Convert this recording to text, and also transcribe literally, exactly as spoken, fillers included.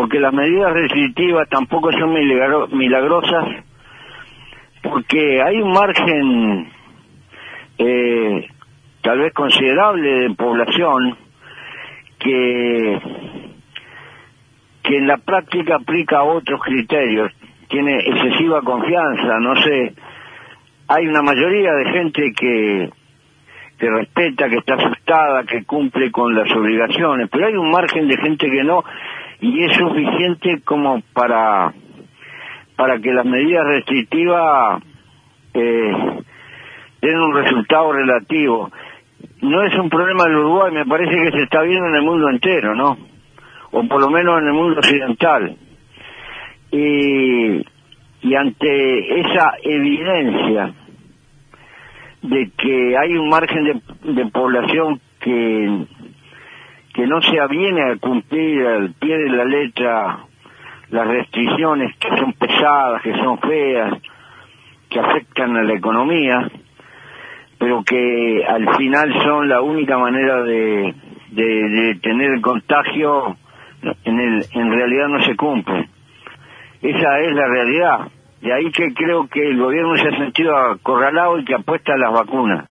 que las medidas restrictivas tampoco son milagro milagrosas, porque hay un margen eh, tal vez considerable de población que, que en la práctica aplica otros criterios, tiene excesiva confianza, no sé, hay una mayoría de gente que que respeta, que está asustada, que cumple con las obligaciones, pero hay un margen de gente que no, y es suficiente como para para que las medidas restrictivas eh, den un resultado relativo. No es un problema del Uruguay, me parece que se está viendo en el mundo entero, ¿no? O por lo menos en el mundo occidental. Y, y ante esa evidencia de que hay un margen de, de población que que no se aviene a cumplir al pie de la letra las restricciones, que son pesadas, que son feas, que afectan a la economía, pero que al final son la única manera de, de, de tener el contagio, en, el, en realidad no se cumple. Esa es la realidad. De ahí que creo que el gobierno se ha sentido acorralado y que apuesta a las vacunas.